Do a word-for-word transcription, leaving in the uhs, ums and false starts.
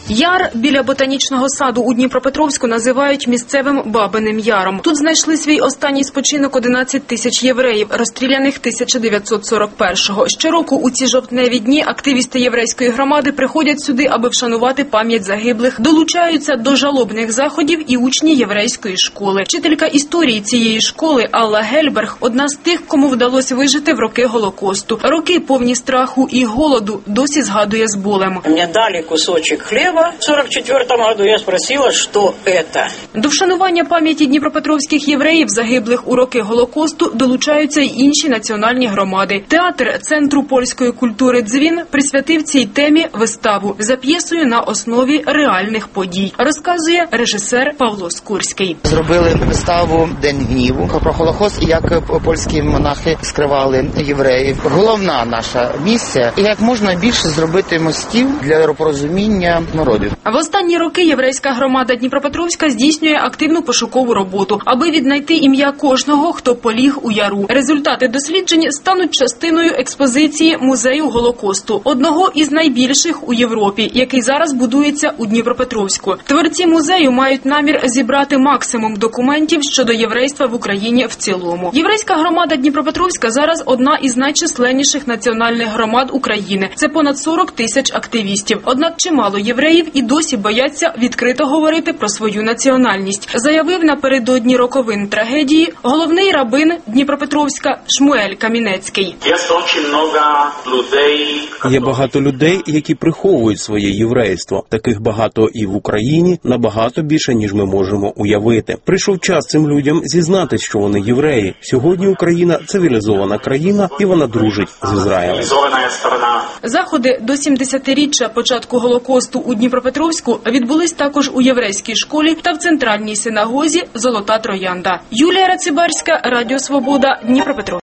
Яр біля ботанічного саду у Дніпропетровську називають місцевим Бабиним Яром. Тут знайшли свій останній спочинок одинадцять тисяч євреїв, розстріляних тисяча дев'ятсот сорок першого. Щороку у ці жовтневі дні активісти єврейської громади приходять сюди, аби вшанувати пам'ять загиблих. Долучаються до жалобних заходів і учні єврейської школи. Вчителька історії цієї школи Алла Гельберг – одна з тих, кому вдалося вижити в роки Голокосту. Роки повні страху і голоду, досі згадує з болем. Мені дали кусочок хліба. В сорок четвертому году я спросила, що це. До вшанування пам'яті дніпропетровських євреїв, загиблих у роки Голокосту, долучаються й інші національні громади. Театр Центру польської культури «Дзвін» присвятив цій темі виставу за п'єсою на основі реальних подій, розказує режисер Павло Скурський. Зробили виставу «День гніву» про Голокост і як польські монахи скривали євреїв. Головна наша місія – як можна більше зробити мостів для порозуміння народів. В останні роки єврейська громада Дніпропетровська здійснює активну пошукову роботу, аби віднайти ім'я кожного, хто поліг у Яру. Результати досліджень стануть частиною експозиції Музею Голокосту, одного із найбільших у Європі, який зараз будується у Дніпропетровську. Творці музею мають намір зібрати максимум документів щодо єврейства в Україні в цілому. Єврейська громада Дніпропетровська зараз одна із найчисленніших національних громад України. Це понад сорок тисяч активістів. Однак чимало євреїв і досі бояться відкрито говорити про свою національність, заявив напередодні роковин трагедії головний рабин Дніпропетровська Шмуель Камінецький. Є багато людей, які приховують своє єврейство. Таких багато і в Україні, набагато більше, ніж ми можемо уявити. Прийшов час цим людям зізнатись, що вони євреї. Сьогодні Україна – цивілізована країна, і вона дружить з Ізраїлем. Заходи до сімдесятиріччя початку Голокосту у Дніпропетровську відбулись також у єврейській школі та в центральній синагозі «Золота Троянда». Юлія Рацибарська, Радіо Свобода, Дніпропетровськ.